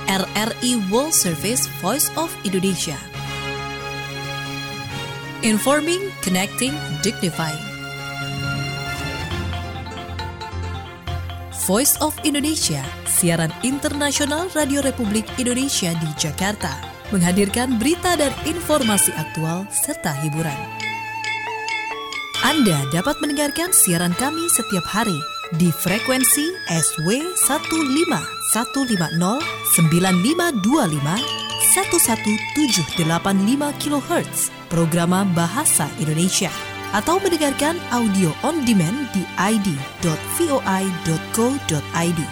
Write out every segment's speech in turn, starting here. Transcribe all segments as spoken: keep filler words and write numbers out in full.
R R I World Service Voice of Indonesia. Informing, connecting, dignifying. Voice of Indonesia, siaran internasional Radio Republik Indonesia di Jakarta, menghadirkan berita dan informasi aktual serta hiburan. Anda dapat mendengarkan siaran kami setiap hari di frekuensi S W satu lima satu lima nol sembilan lima dua lima satu satu tujuh delapan lima kilohertz Programa Bahasa Indonesia, atau mendengarkan audio on demand di i d dot voi dot co dot i d.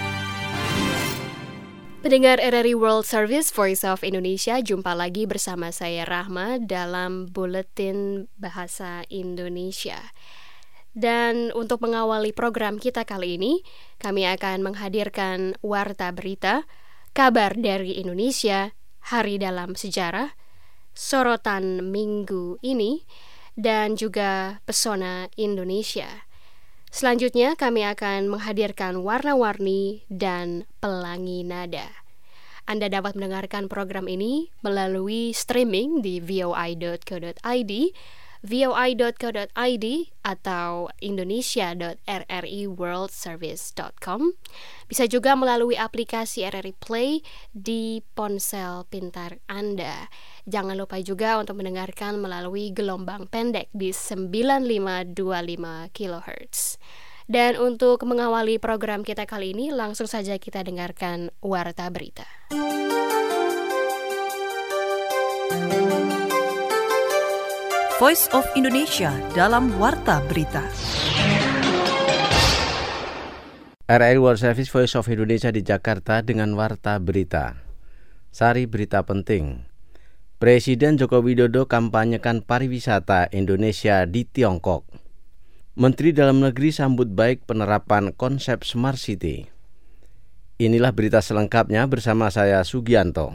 Pendengar R R I World Service Voice of Indonesia, jumpa lagi bersama saya Rahma dalam Buletin Bahasa Indonesia. Dan untuk mengawali program kita kali ini, kami akan menghadirkan Warta Berita, Kabar dari Indonesia, Hari dalam Sejarah, Sorotan Minggu ini, dan juga Pesona Indonesia. Selanjutnya kami akan menghadirkan Warna-Warni dan Pelangi Nada. Anda dapat mendengarkan program ini melalui streaming di voi dot co dot i d, voi dot co dot i d, atau indonesia dot r r i world service dot com. Bisa juga melalui aplikasi R R I Play di ponsel pintar Anda. Jangan lupa juga untuk mendengarkan melalui gelombang pendek di sembilan lima dua lima kilohertz. Dan untuk mengawali program kita kali ini, langsung saja kita dengarkan Warta Berita. Voice of Indonesia dalam Warta Berita. R R I World Service Voice of Indonesia di Jakarta dengan Warta Berita. Sari berita penting. Presiden Joko Widodo kampanyekan pariwisata Indonesia di Tiongkok. Menteri Dalam Negeri sambut baik penerapan konsep Smart City. Inilah berita selengkapnya bersama saya Sugianto.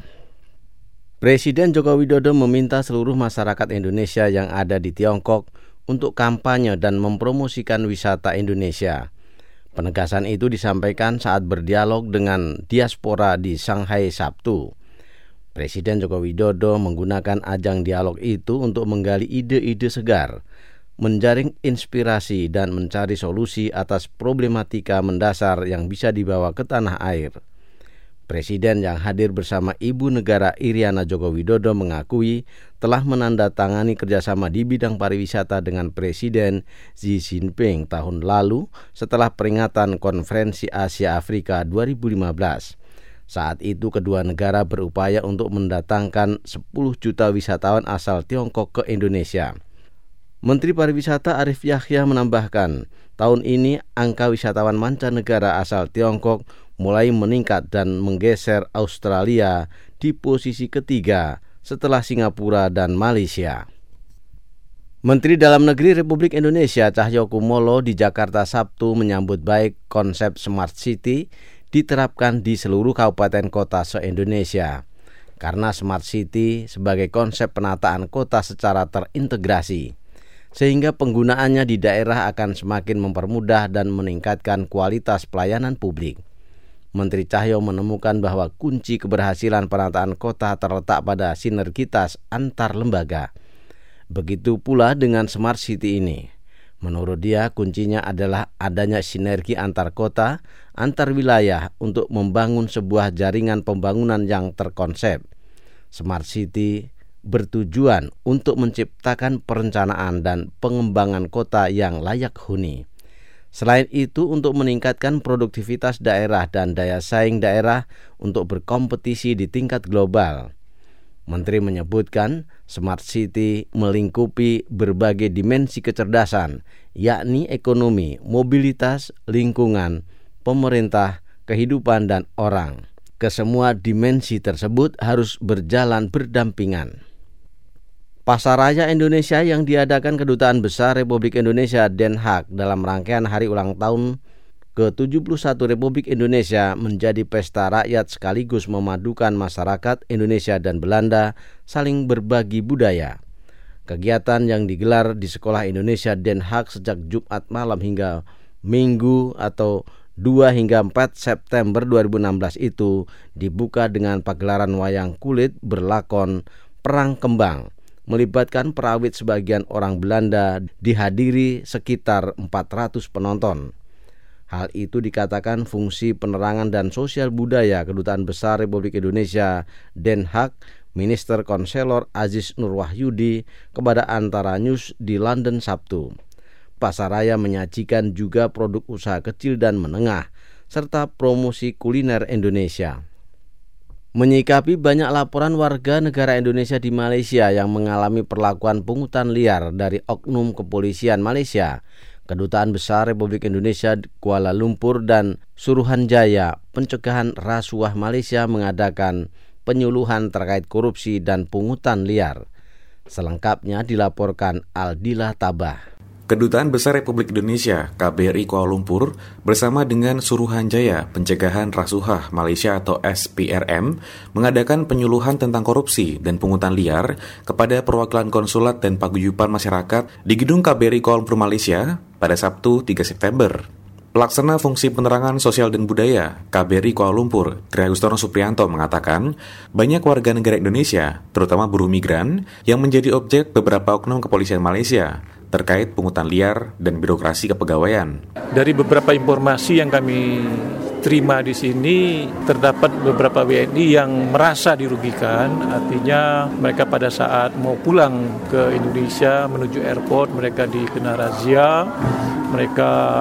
Presiden Joko Widodo meminta seluruh masyarakat Indonesia yang ada di Tiongkok untuk kampanye dan mempromosikan wisata Indonesia. Penegasan itu disampaikan saat berdialog dengan diaspora di Shanghai Sabtu. Presiden Joko Widodo menggunakan ajang dialog itu untuk menggali ide-ide segar, menjaring inspirasi dan mencari solusi atas problematika mendasar yang bisa dibawa ke tanah air. Presiden yang hadir bersama Ibu Negara Iriana Joko Widodo mengakui telah menandatangani kerjasama di bidang pariwisata dengan Presiden Xi Jinping tahun lalu setelah peringatan Konferensi Asia Afrika dua ribu lima belas. Saat itu kedua negara berupaya untuk mendatangkan sepuluh juta wisatawan asal Tiongkok ke Indonesia. Menteri Pariwisata Arif Yahya menambahkan, tahun ini angka wisatawan mancanegara asal Tiongkok mulai meningkat dan menggeser Australia di posisi ketiga setelah Singapura dan Malaysia. Menteri Dalam Negeri Republik Indonesia Cahyokumolo di Jakarta Sabtu menyambut baik konsep Smart City diterapkan di seluruh kabupaten kota se-Indonesia. Karena Smart City sebagai konsep penataan kota secara terintegrasi, sehingga penggunaannya di daerah akan semakin mempermudah dan meningkatkan kualitas pelayanan publik. Menteri Cahyo menemukan bahwa kunci keberhasilan penataan kota terletak pada sinergitas antar lembaga. Begitu pula dengan Smart City ini. Menurut dia, kuncinya adalah adanya sinergi antar kota, antar wilayah untuk membangun sebuah jaringan pembangunan yang terkonsep. Smart City bertujuan untuk menciptakan perencanaan dan pengembangan kota yang layak huni. Selain itu, untuk meningkatkan produktivitas daerah dan daya saing daerah untuk berkompetisi di tingkat global. Menteri menyebutkan Smart City melingkupi berbagai dimensi kecerdasan, yakni ekonomi, mobilitas, lingkungan, pemerintah, kehidupan, dan orang. Kesemua dimensi tersebut harus berjalan berdampingan. Pasar Raya Indonesia yang diadakan Kedutaan Besar Republik Indonesia Den Haag dalam rangkaian hari ulang tahun ke tujuh puluh satu Republik Indonesia menjadi pesta rakyat sekaligus memadukan masyarakat Indonesia dan Belanda saling berbagi budaya. Kegiatan yang digelar di Sekolah Indonesia Den Haag sejak Jumat malam hingga Minggu atau dua hingga empat September dua ribu enam belas itu dibuka dengan pagelaran wayang kulit berlakon Perang Kembang, melibatkan perawit sebagian orang Belanda, dihadiri sekitar empat ratus penonton. Hal itu dikatakan fungsi penerangan dan sosial budaya Kedutaan Besar Republik Indonesia Den Haag, Minister Konselor Aziz Nur Wahyudi kepada Antara News di London Sabtu. Pasaraya menyajikan juga produk usaha kecil dan menengah, serta promosi kuliner Indonesia. Menyikapi banyak laporan warga negara Indonesia di Malaysia yang mengalami perlakuan pungutan liar dari oknum kepolisian Malaysia, Kedutaan Besar Republik Indonesia Kuala Lumpur dan Suruhanjaya Pencegahan Rasuah Malaysia mengadakan penyuluhan terkait korupsi dan pungutan liar. Selengkapnya dilaporkan Aldila Tabah. Kedutaan Besar Republik Indonesia K B R I Kuala Lumpur bersama dengan Suruhanjaya Pencegahan Rasuah Malaysia atau S P R M mengadakan penyuluhan tentang korupsi dan pungutan liar kepada perwakilan konsulat dan paguyuban masyarakat di Gedung K B R I Kuala Lumpur Malaysia pada Sabtu tiga September. Pelaksana Fungsi Penerangan Sosial dan Budaya K B R I Kuala Lumpur, Triagustono Supriyanto mengatakan, banyak warga negara Indonesia, terutama buruh migran, yang menjadi objek beberapa oknum kepolisian Malaysia terkait pungutan liar dan birokrasi kepegawaian. Dari beberapa informasi yang kami terima di sini, terdapat beberapa W N I yang merasa dirugikan. Artinya mereka pada saat mau pulang ke Indonesia menuju airport, mereka dikena razia, mereka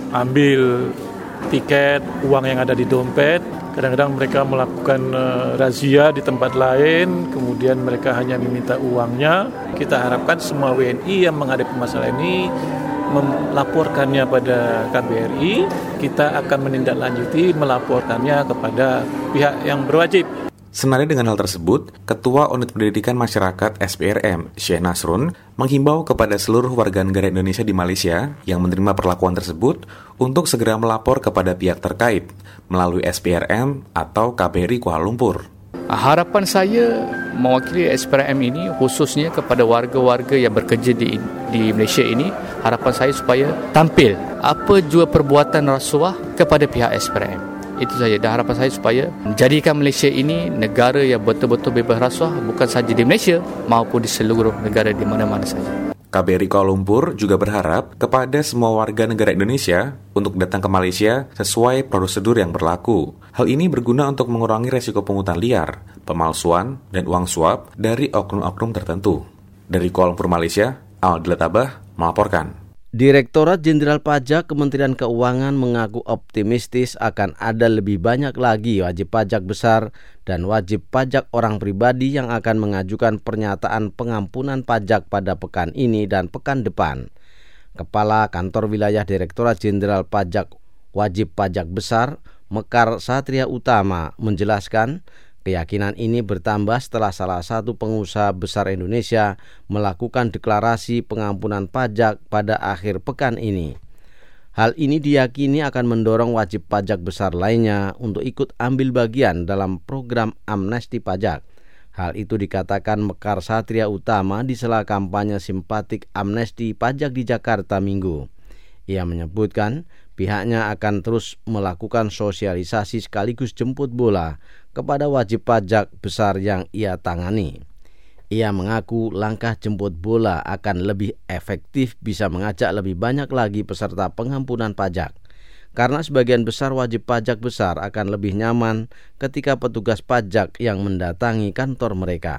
ambil tiket, uang yang ada di dompet. Kadang-kadang mereka melakukan uh, razia di tempat lain, kemudian mereka hanya meminta uangnya. Kita harapkan semua W N I yang menghadapi masalah ini melaporkannya pada K B R I. Kita akan menindaklanjuti melaporkannya kepada pihak yang berwajib. Senada dengan hal tersebut, Ketua Unit Pendidikan Masyarakat S P R M, Syekh Nasrun, menghimbau kepada seluruh warga negara Indonesia di Malaysia yang menerima perlakuan tersebut untuk segera melapor kepada pihak terkait melalui S P R M atau K B R I Kuala Lumpur. Harapan saya mewakili S P R M ini khususnya kepada warga-warga yang bekerja di di Malaysia ini, harapan saya supaya tampil apa jua perbuatan rasuah kepada pihak S P R M. Itu saja, dan harapan saya supaya menjadikan Malaysia ini negara yang betul-betul bebas rasuah, bukan sahaja di Malaysia maupun di seluruh negara di mana-mana saja. K B R I Kuala Lumpur juga berharap kepada semua warga negara Indonesia untuk datang ke Malaysia sesuai prosedur yang berlaku. Hal ini berguna untuk mengurangi resiko pungutan liar, pemalsuan, dan uang suap dari oknum-oknum tertentu. Dari Kuala Lumpur, Malaysia, Aldila Tabah melaporkan. Direktorat Jenderal Pajak Kementerian Keuangan mengaku optimistis akan ada lebih banyak lagi wajib pajak besar dan wajib pajak orang pribadi yang akan mengajukan pernyataan pengampunan pajak pada pekan ini dan pekan depan. Kepala Kantor Wilayah Direktorat Jenderal Pajak Wajib Pajak Besar, Mekar Satria Utama, menjelaskan keyakinan ini bertambah setelah salah satu pengusaha besar Indonesia melakukan deklarasi pengampunan pajak pada akhir pekan ini. Hal ini diyakini akan mendorong wajib pajak besar lainnya untuk ikut ambil bagian dalam program amnesti pajak. Hal itu dikatakan Mekar Satria Utama di sela kampanye simpatik amnesti pajak di Jakarta Minggu. Ia menyebutkan pihaknya akan terus melakukan sosialisasi sekaligus jemput bola kepada wajib pajak besar yang ia tangani. Ia mengaku langkah jemput bola akan lebih efektif bisa mengajak lebih banyak lagi peserta pengampunan pajak. Karena sebagian besar wajib pajak besar akan lebih nyaman ketika petugas pajak yang mendatangi kantor mereka.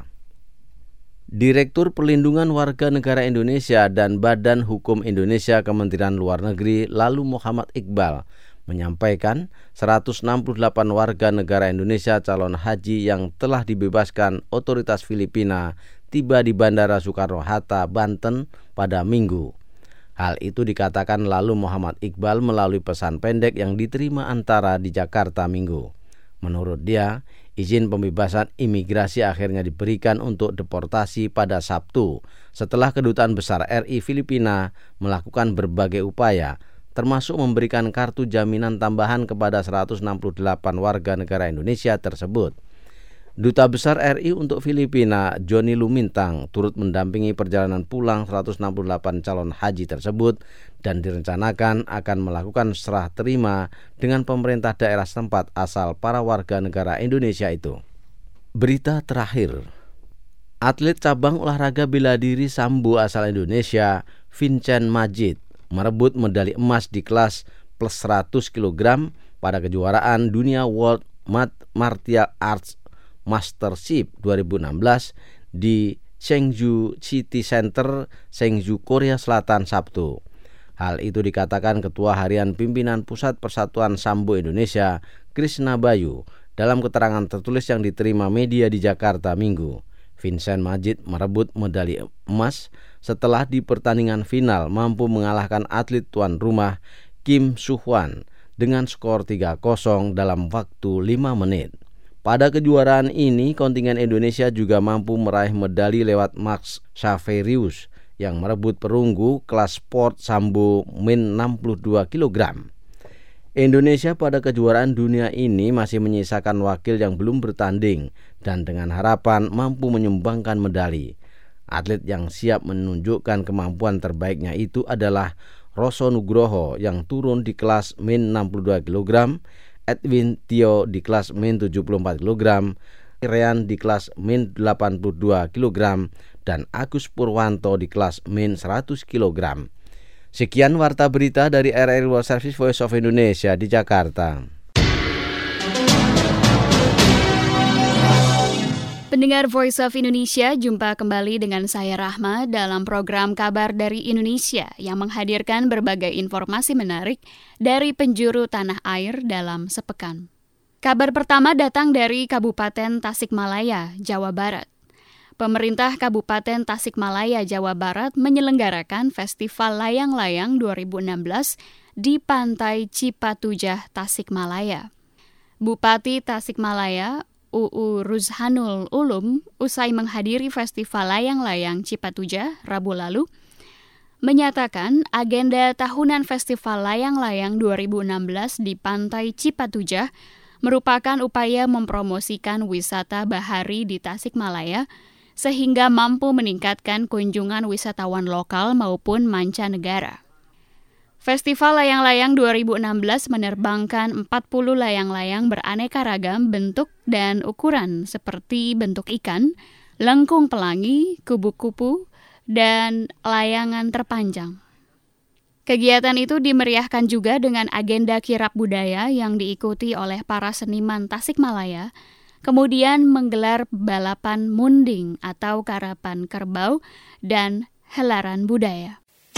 Direktur Perlindungan Warga Negara Indonesia dan Badan Hukum Indonesia Kementerian Luar Negeri Lalu Muhammad Iqbal menyampaikan seratus enam puluh delapan warga negara Indonesia calon haji yang telah dibebaskan otoritas Filipina tiba di Bandara Soekarno-Hatta, Banten pada Minggu. Hal itu dikatakan Lalu Muhammad Iqbal melalui pesan pendek yang diterima Antara di Jakarta Minggu. Menurut dia, izin pembebasan imigrasi akhirnya diberikan untuk deportasi pada Sabtu setelah Kedutaan Besar R I Filipina melakukan berbagai upaya, termasuk memberikan kartu jaminan tambahan kepada seratus enam puluh delapan warga negara Indonesia tersebut. Duta Besar R I untuk Filipina, Johnny Lumintang, turut mendampingi perjalanan pulang seratus enam puluh delapan calon haji tersebut dan direncanakan akan melakukan serah terima dengan pemerintah daerah setempat asal para warga negara Indonesia itu. Berita terakhir, atlet cabang olahraga bela diri sambo asal Indonesia, Vincent Majid, merebut medali emas di kelas plus seratus kilogram pada kejuaraan dunia World Martial Arts Mastership dua ribu enam belas di Chengdu City Center, Chengdu, Korea Selatan, Sabtu. Hal itu dikatakan Ketua Harian Pimpinan Pusat Persatuan Sambo Indonesia, Krishna Bayu, dalam keterangan tertulis yang diterima media di Jakarta Minggu. Vincent Majid merebut medali emas setelah di pertandingan final mampu mengalahkan atlet tuan rumah Kim Soo-hwan dengan skor tiga kosong dalam waktu lima menit. Pada kejuaraan ini, kontingen Indonesia juga mampu meraih medali lewat Max Xaverius yang merebut perunggu kelas sport sambo min enam puluh dua kilogram. Indonesia pada kejuaraan dunia ini masih menyisakan wakil yang belum bertanding dan dengan harapan mampu menyumbangkan medali. Atlet yang siap menunjukkan kemampuan terbaiknya itu adalah Rosso Nugroho yang turun di kelas min enam puluh dua kilogram, Edwin Tio di kelas min tujuh puluh empat kilogram, Rean di kelas min delapan puluh dua kilogram, dan Agus Purwanto di kelas min seratus kilogram. Sekian warta berita dari R R I World Service Voice of Indonesia di Jakarta. Pendengar Voice of Indonesia, jumpa kembali dengan saya Rahma dalam program Kabar dari Indonesia yang menghadirkan berbagai informasi menarik dari penjuru tanah air dalam sepekan. Kabar pertama datang dari Kabupaten Tasikmalaya, Jawa Barat. Pemerintah Kabupaten Tasikmalaya, Jawa Barat menyelenggarakan Festival Layang-Layang dua ribu enam belas di Pantai Cipatujah, Tasikmalaya. Bupati Tasikmalaya, U U Ruzhanul Ulum, usai menghadiri Festival Layang-Layang Cipatujah Rabu lalu, menyatakan agenda tahunan Festival Layang-Layang dua ribu enam belas di Pantai Cipatujah merupakan upaya mempromosikan wisata bahari di Tasikmalaya sehingga mampu meningkatkan kunjungan wisatawan lokal maupun mancanegara. Festival Layang-Layang dua ribu enam belas menerbangkan empat puluh layang-layang beraneka ragam bentuk dan ukuran seperti bentuk ikan, lengkung pelangi, kupu-kupu, dan layangan terpanjang. Kegiatan itu dimeriahkan juga dengan agenda kirab budaya yang diikuti oleh para seniman Tasikmalaya, kemudian menggelar balapan munding atau karapan kerbau dan helaran budaya.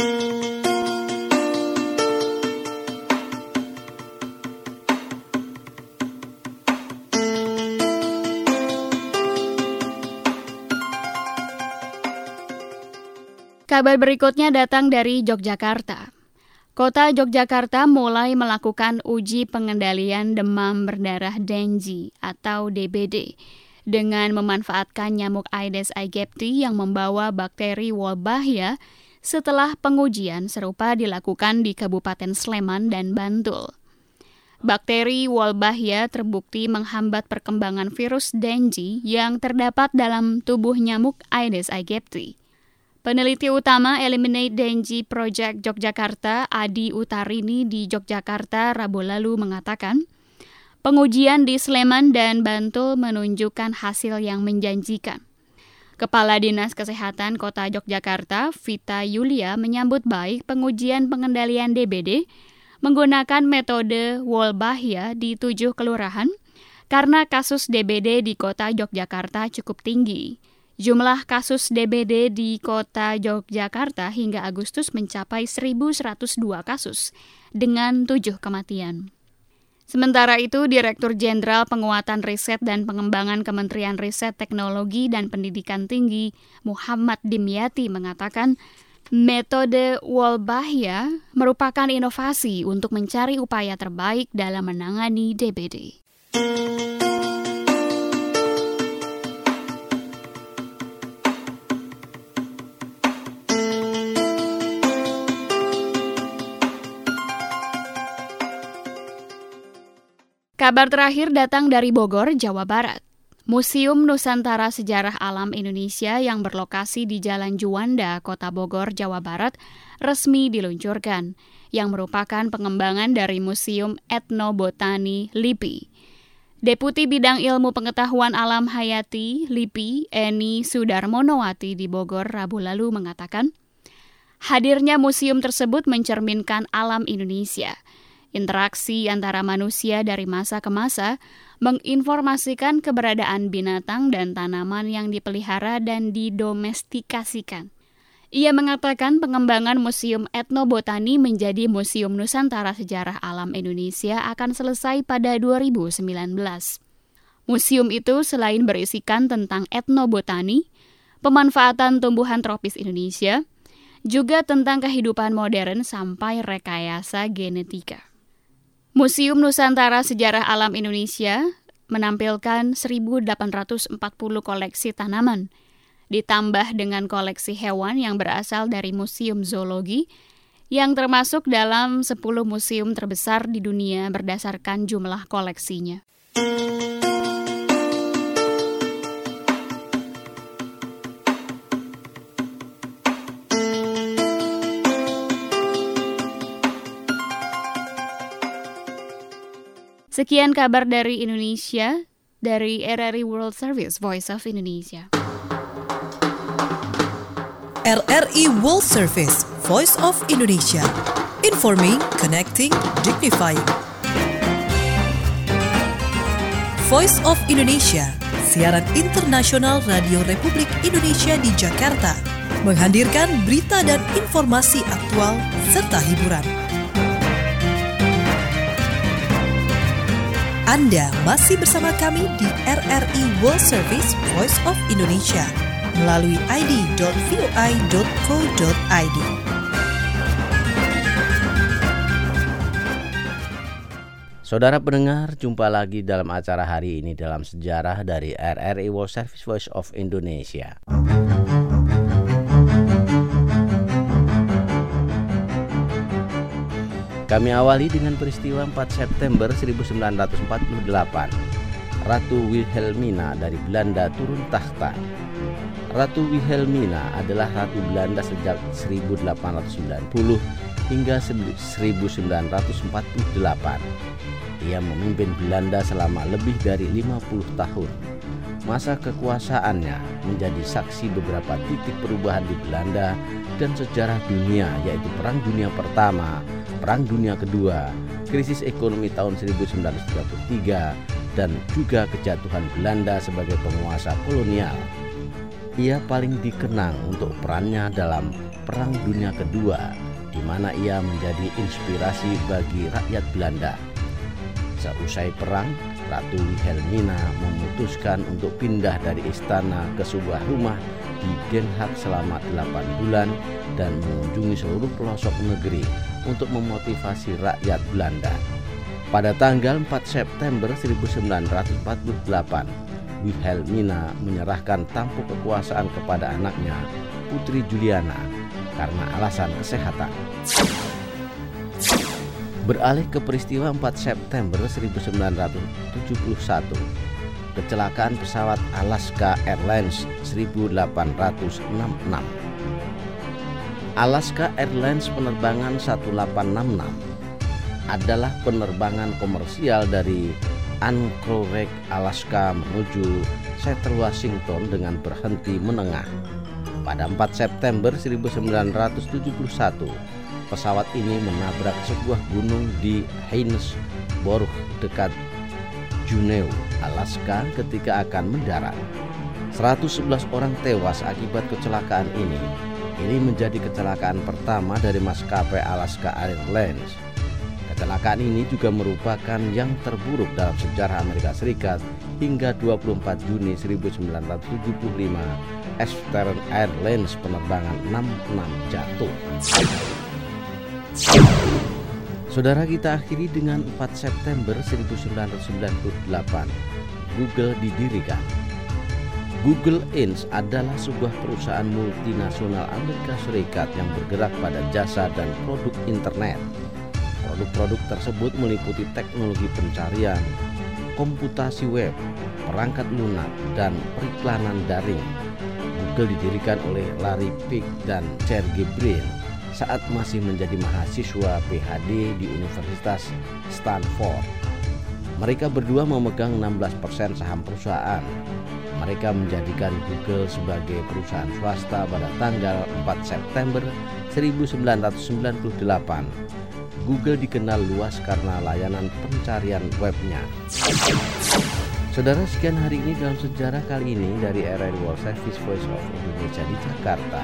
Kabar berikutnya datang dari Yogyakarta. Kota Yogyakarta mulai melakukan uji pengendalian demam berdarah Dengue atau D B D dengan memanfaatkan nyamuk Aedes aegypti yang membawa bakteri Wolbachia setelah pengujian serupa dilakukan di Kabupaten Sleman dan Bantul. Bakteri Wolbachia terbukti menghambat perkembangan virus Dengue yang terdapat dalam tubuh nyamuk Aedes aegypti. Peneliti utama Eliminate Dengue Project Yogyakarta, Adi Utarini di Yogyakarta Rabu lalu mengatakan, pengujian di Sleman dan Bantul menunjukkan hasil yang menjanjikan. Kepala Dinas Kesehatan Kota Yogyakarta, Vita Yulia, menyambut baik pengujian pengendalian D B D menggunakan metode Wolbachia di tujuh kelurahan karena kasus D B D di Kota Yogyakarta cukup tinggi. Jumlah kasus D B D di Kota Yogyakarta hingga Agustus mencapai seribu seratus dua kasus dengan tujuh kematian. Sementara itu, Direktur Jenderal Penguatan Riset dan Pengembangan Kementerian Riset Teknologi dan Pendidikan Tinggi Muhammad Dimyati mengatakan metode Wolbachia merupakan inovasi untuk mencari upaya terbaik dalam menangani D B D. Kabar terakhir datang dari Bogor, Jawa Barat. Museum Nusantara Sejarah Alam Indonesia yang berlokasi di Jalan Juanda, Kota Bogor, Jawa Barat, resmi diluncurkan, yang merupakan pengembangan dari Museum Etnobotani LIPI. Deputi Bidang Ilmu Pengetahuan Alam Hayati LIPI, Eni Sudarmonowati di Bogor Rabu lalu mengatakan, hadirnya museum tersebut mencerminkan alam Indonesia. Interaksi antara manusia dari masa ke masa menginformasikan keberadaan binatang dan tanaman yang dipelihara dan didomestikasikan. Ia mengatakan pengembangan Museum Etnobotani menjadi Museum Nusantara Sejarah Alam Indonesia akan selesai pada dua ribu sembilan belas. Museum itu selain berisikan tentang etnobotani, pemanfaatan tumbuhan tropis Indonesia, juga tentang kehidupan modern sampai rekayasa genetika. Museum Nusantara Sejarah Alam Indonesia menampilkan seribu delapan ratus empat puluh koleksi tanaman, ditambah dengan koleksi hewan yang berasal dari Museum Zoologi, yang termasuk dalam sepuluh museum terbesar di dunia berdasarkan jumlah koleksinya. Sekian kabar dari Indonesia, dari R R I World Service, Voice of Indonesia. R R I World Service, Voice of Indonesia. Informing, connecting, dignifying. Voice of Indonesia, siaran internasional Radio Republik Indonesia di Jakarta, menghadirkan berita dan informasi aktual serta hiburan. Anda masih bersama kami di R R I World Service Voice of Indonesia melalui i d dot voi dot co dot i d. Saudara pendengar, jumpa lagi dalam acara hari ini dalam sejarah dari R R I World Service Voice of Indonesia. Kami awali dengan peristiwa empat September seribu sembilan ratus empat puluh delapan. Ratu Wilhelmina dari Belanda turun tahta. Ratu Wilhelmina adalah Ratu Belanda sejak seribu delapan ratus sembilan puluh hingga seribu sembilan ratus empat puluh delapan. Ia memimpin Belanda selama lebih dari lima puluh tahun. Masa kekuasaannya menjadi saksi beberapa titik perubahan di Belanda dan sejarah dunia, yaitu Perang Dunia Pertama, Perang Dunia Kedua, krisis ekonomi tahun seribu sembilan ratus tiga puluh tiga, dan juga kejatuhan Belanda sebagai penguasa kolonial. Ia paling dikenang untuk perannya dalam Perang Dunia Kedua, di mana ia menjadi inspirasi bagi rakyat Belanda. Seusai perang, Ratu Wilhelmina memutuskan untuk pindah dari istana ke sebuah rumah di Den Haag selama delapan bulan dan mengunjungi seluruh pelosok negeri untuk memotivasi rakyat Belanda. Pada tanggal empat September seribu sembilan ratus empat puluh delapan, Wilhelmina menyerahkan tampuk kekuasaan kepada anaknya, Putri Juliana, karena alasan kesehatan. Beralih ke peristiwa empat September seribu sembilan ratus tujuh puluh satu, kecelakaan pesawat Alaska Airlines seribu delapan ratus enam puluh enam. Alaska Airlines penerbangan seribu delapan ratus enam puluh enam adalah penerbangan komersial dari Anchorage, Alaska menuju Seattle, Washington dengan berhenti menengah. Pada empat September seribu sembilan ratus tujuh puluh satu, pesawat ini menabrak sebuah gunung di Heinsboro dekat Juneau, Alaska ketika akan mendarat. seratus sebelas orang tewas akibat kecelakaan ini. Ini menjadi kecelakaan pertama dari maskapai Alaska Airlines. Kecelakaan ini juga merupakan yang terburuk dalam sejarah Amerika Serikat hingga dua puluh empat Juni seribu sembilan ratus tujuh puluh lima. Eastern Airlines penerbangan enam puluh enam jatuh. Saudara, kita akhiri dengan empat September seribu sembilan ratus sembilan puluh delapan. Google didirikan. Google Inc adalah sebuah perusahaan multinasional Amerika Serikat yang bergerak pada jasa dan produk internet. Produk-produk tersebut meliputi teknologi pencarian, komputasi web, perangkat lunak, dan periklanan daring. Google didirikan oleh Larry Page dan Sergey Brin saat masih menjadi mahasiswa P H D di Universitas Stanford. Mereka berdua memegang enam belas persen saham perusahaan. Mereka menjadikan Google sebagai perusahaan swasta pada tanggal empat September seribu sembilan ratus sembilan puluh delapan. Google dikenal luas karena layanan pencarian webnya. Saudara, sekian hari ini dalam sejarah kali ini dari R R I World Service Voice of Indonesia di Jakarta.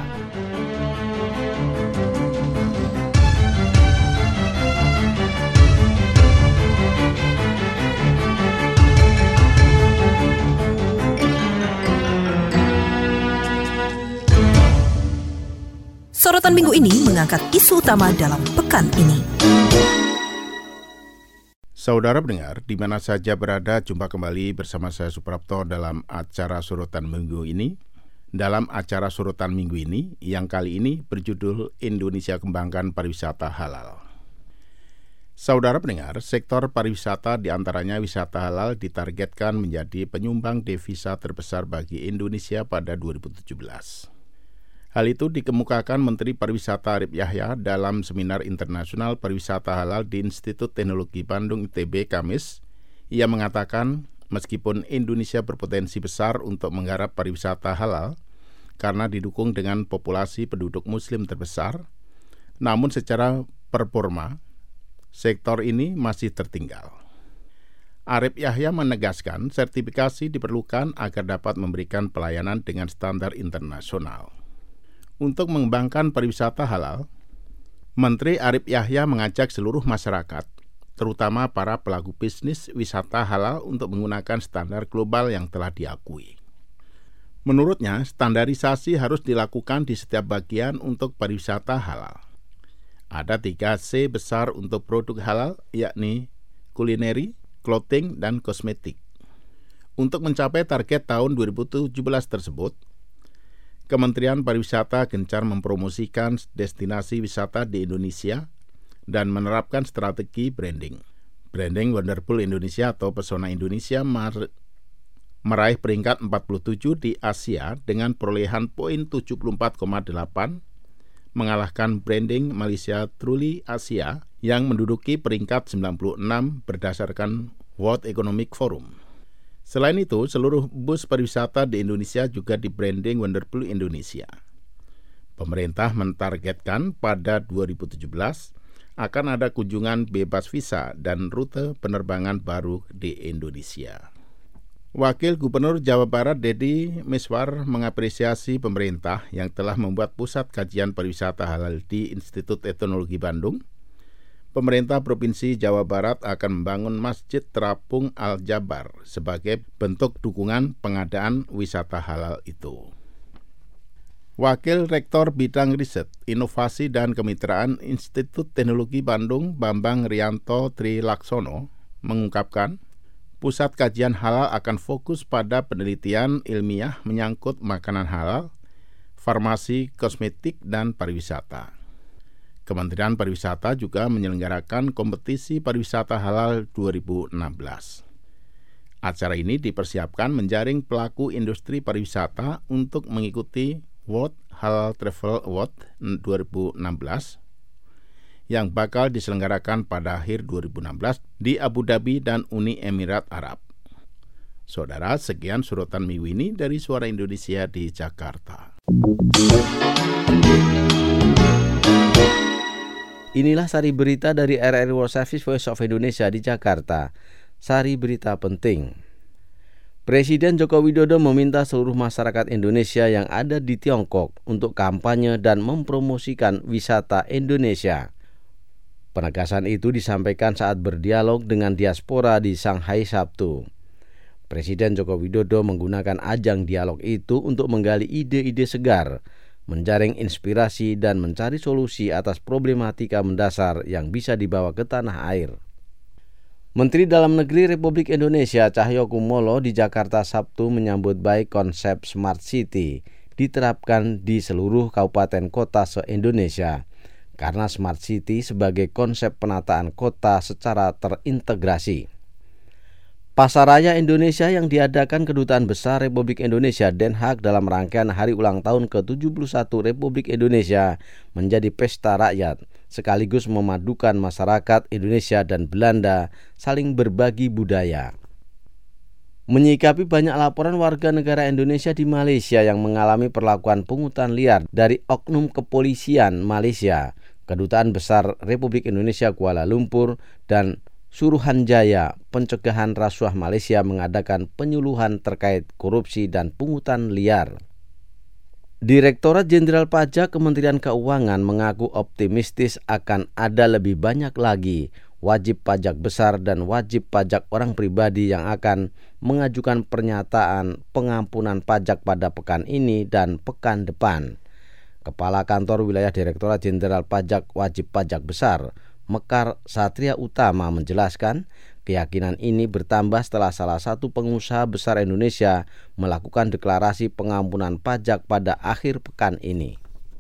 Sorotan minggu ini mengangkat isu utama dalam pekan ini. Saudara pendengar, di mana saja berada, jumpa kembali bersama saya Suprapto dalam acara Sorotan Minggu ini. Dalam acara Sorotan Minggu ini, yang kali ini berjudul Indonesia Kembangkan Pariwisata Halal. Saudara pendengar, sektor pariwisata diantaranya wisata halal ditargetkan menjadi penyumbang devisa terbesar bagi Indonesia pada dua ribu tujuh belas. Hal itu dikemukakan Menteri Pariwisata Arif Yahya dalam Seminar Internasional Pariwisata Halal di Institut Teknologi Bandung I T B Kamis. Ia mengatakan meskipun Indonesia berpotensi besar untuk menggarap pariwisata halal karena didukung dengan populasi penduduk muslim terbesar, namun secara performa sektor ini masih tertinggal. Arif Yahya menegaskan sertifikasi diperlukan agar dapat memberikan pelayanan dengan standar internasional. Untuk mengembangkan pariwisata halal, Menteri Arif Yahya mengajak seluruh masyarakat, terutama para pelaku bisnis wisata halal untuk menggunakan standar global yang telah diakui. Menurutnya, standarisasi harus dilakukan di setiap bagian untuk pariwisata halal. Ada tiga C besar untuk produk halal, yakni kulineri, clothing, dan kosmetik. Untuk mencapai target tahun dua ribu tujuh belas tersebut, Kementerian Pariwisata gencar mempromosikan destinasi wisata di Indonesia dan menerapkan strategi branding. Branding Wonderful Indonesia atau Pesona Indonesia mar- meraih peringkat empat puluh tujuh di Asia dengan perolehan poin tujuh puluh empat koma delapan, mengalahkan branding Malaysia Truly Asia yang menduduki peringkat sembilan puluh enam berdasarkan World Economic Forum. Selain itu, seluruh bus pariwisata di Indonesia juga di-branding Wonderful Indonesia. Pemerintah mentargetkan pada dua ribu tujuh belas akan ada kunjungan bebas visa dan rute penerbangan baru di Indonesia. Wakil Gubernur Jawa Barat Deddy Miswar mengapresiasi pemerintah yang telah membuat pusat kajian pariwisata halal di Institut Teknologi Bandung. Pemerintah Provinsi Jawa Barat akan membangun Masjid Terapung Al-Jabar sebagai bentuk dukungan pengadaan wisata halal itu. Wakil Rektor Bidang Riset, Inovasi dan Kemitraan Institut Teknologi Bandung Bambang Rianto Trilaksono mengungkapkan, pusat kajian halal akan fokus pada penelitian ilmiah menyangkut makanan halal, farmasi, kosmetik, dan pariwisata. Kementerian Pariwisata juga menyelenggarakan kompetisi pariwisata halal dua ribu enam belas. Acara ini dipersiapkan menjaring pelaku industri pariwisata untuk mengikuti World Halal Travel Award dua ribu enam belas yang bakal diselenggarakan pada akhir dua ribu enam belas di Abu Dhabi dan Uni Emirat Arab. Saudara, sekian sorotan minggu ini dari Suara Indonesia di Jakarta. Inilah sari berita dari R R I World Service Voice of Indonesia di Jakarta. Sari berita penting. Presiden Joko Widodo meminta seluruh masyarakat Indonesia yang ada di Tiongkok untuk kampanye dan mempromosikan wisata Indonesia. Penegasan itu disampaikan saat berdialog dengan diaspora di Shanghai Sabtu. Presiden Joko Widodo menggunakan ajang dialog itu untuk menggali ide-ide segar, menjaring inspirasi dan mencari solusi atas problematika mendasar yang bisa dibawa ke tanah air. Menteri Dalam Negeri Republik Indonesia Cahyokumolo di Jakarta Sabtu menyambut baik konsep Smart City diterapkan di seluruh kabupaten kota se-Indonesia karena Smart City sebagai konsep penataan kota secara terintegrasi. Pasar Raya Indonesia yang diadakan Kedutaan Besar Republik Indonesia Den Haag dalam rangkaian hari ulang tahun ke tujuh puluh satu Republik Indonesia menjadi pesta rakyat, sekaligus memadukan masyarakat Indonesia dan Belanda saling berbagi budaya. Menyikapi banyak laporan warga negara Indonesia di Malaysia yang mengalami perlakuan pungutan liar dari oknum kepolisian Malaysia, Kedutaan Besar Republik Indonesia Kuala Lumpur dan Suruhanjaya Pencegahan Rasuah Malaysia mengadakan penyuluhan terkait korupsi dan pungutan liar. Direktorat Jenderal Pajak Kementerian Keuangan mengaku optimistis akan ada lebih banyak lagi wajib pajak besar dan wajib pajak orang pribadi yang akan mengajukan pernyataan pengampunan pajak pada pekan ini dan pekan depan. Kepala Kantor Wilayah Direktorat Jenderal Pajak Wajib Pajak Besar, Mekar Satria Utama menjelaskan, keyakinan ini bertambah setelah salah satu pengusaha besar Indonesia melakukan deklarasi pengampunan pajak pada akhir pekan ini.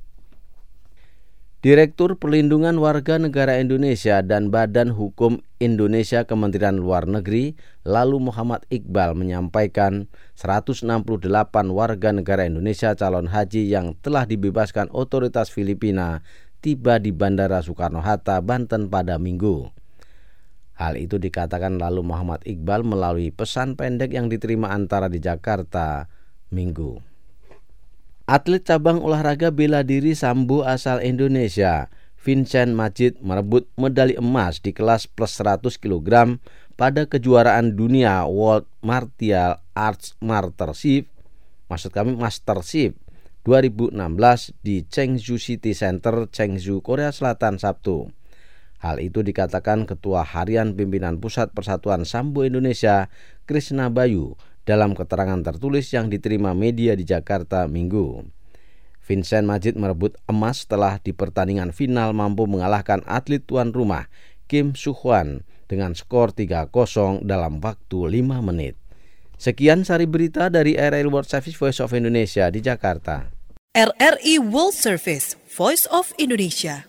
Direktur Perlindungan Warga Negara Indonesia dan Badan Hukum Indonesia Kementerian Luar Negeri, Lalu Muhammad Iqbal menyampaikan seratus enam puluh delapan warga negara Indonesia calon haji yang telah dibebaskan otoritas Filipina tiba di Bandara Soekarno-Hatta, Banten pada Minggu. Hal itu dikatakan Lalu Muhammad Iqbal melalui pesan pendek yang diterima antara di Jakarta Minggu. Atlet cabang olahraga bela diri sambo asal Indonesia, Vincent Majid, merebut medali emas di kelas plus seratus kilogram pada kejuaraan dunia World Martial Arts Mastership, maksud kami Mastership dua ribu enam belas di Chengju City Center, Chengju, Korea Selatan, Sabtu. Hal itu dikatakan Ketua Harian Pimpinan Pusat Persatuan Sambo Indonesia, Krishna Bayu, dalam keterangan tertulis yang diterima media di Jakarta Minggu. Vincent Majid merebut emas setelah di pertandingan final mampu mengalahkan atlet tuan rumah Kim Soo-hwan dengan skor tiga kosong dalam waktu lima menit. Sekian sari berita dari R R I World Service Voice of Indonesia di Jakarta. R R I World Service Voice of Indonesia.